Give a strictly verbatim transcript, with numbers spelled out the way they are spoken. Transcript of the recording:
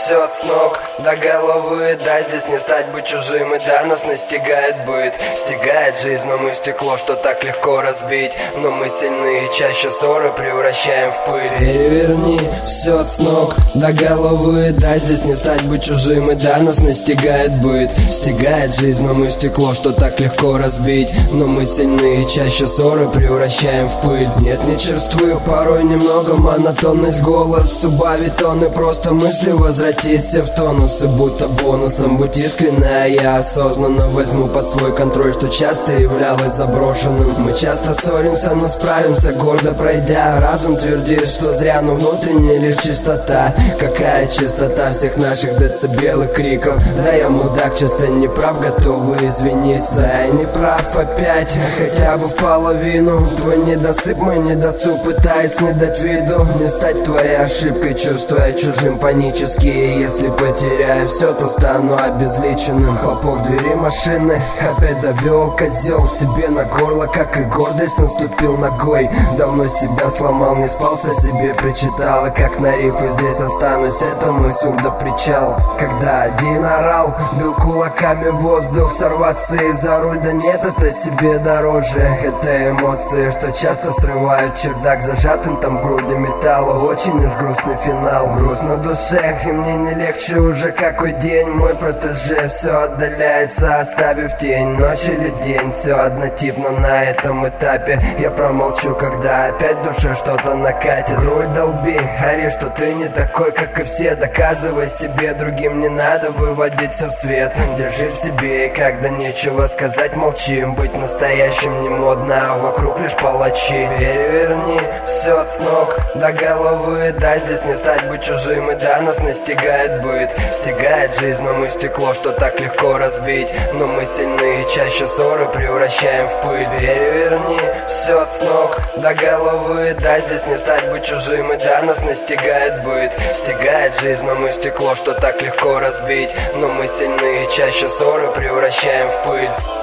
все с ног до головы. Да, здесь не стать быть чужим, и да, нас настигает быт. Стигает жизнь, но мы стекло, что так легко разбить. Но мы сильны, и чаще ссоры превращаем в пыль. Переверни все с ног до головы. Да, здесь не стать быть чужим, и да, нас настигает быт. Стигает жизнь, но мы стекло, что так легко разбить. Но мы сильны, и чаще ссоры превращаем в пыль. Нет, не черствы, порой немного монотонность, голос убавить тон, и просто мысли возвратиться в тонус. И будто бонусом быть искренне, я осознанно возьму под свой контроль, что часто являлось заброшенным. Мы часто ссоримся, но справимся, гордо пройдя. Разум твердит, что зря, но внутренняя лишь чистота. Какая чистота всех наших децибелов, криков. Да я мудак, часто не прав, готовы извиниться. Я не прав опять, хотя бы в половину. Твой недосып, мой недосып, пытаясь не дать виду. Не стать твоей ошибкой, чувствуя чужим панически. И если потеряю все, то стану обезличенным. Хлопок двери машины опять довел козел себе на горло, как и гордость наступил ногой. Давно себя сломал, не спался, себе причитал. И как на рифы здесь останусь, это мой сурдопричал. Когда один орал, бил кулаками в воздух. Сорваться из-за руль, да нет, это себе дороже. Это эмоции, что часто срывают чердак, зажатым там в груди металла. Очень уж грустный финал, груз на душе, и мне не легче уже какой день. Мой протеже все отдаляется, оставив тень. Ночь или день, все однотипно на этом этапе. Я промолчу, когда опять в душе что-то накатит. Грудь долби, ори, что ты не такой, как и все. Доказывай себе, другим не надо выводить все в свет. Держи в себе, и когда нечего сказать, молчим. Быть настоящим не модно, а вокруг лишь палачи. Переверни все с ног до головы. Да, здесь не стать быть чужим, и да, нас настигает быт. Стигает жизнь, но мы стекло, что так легко разбить. Но мы сильны, и чаще ссоры превращаем в пыль. Переверни все с ног до головы. Да, здесь не стать быть чужим, и да, нас настигает быт. Стигает жизнь, но мы стекло, что так легко разбить. Но мы сильны, и чаще ссоры превращаем в пыль.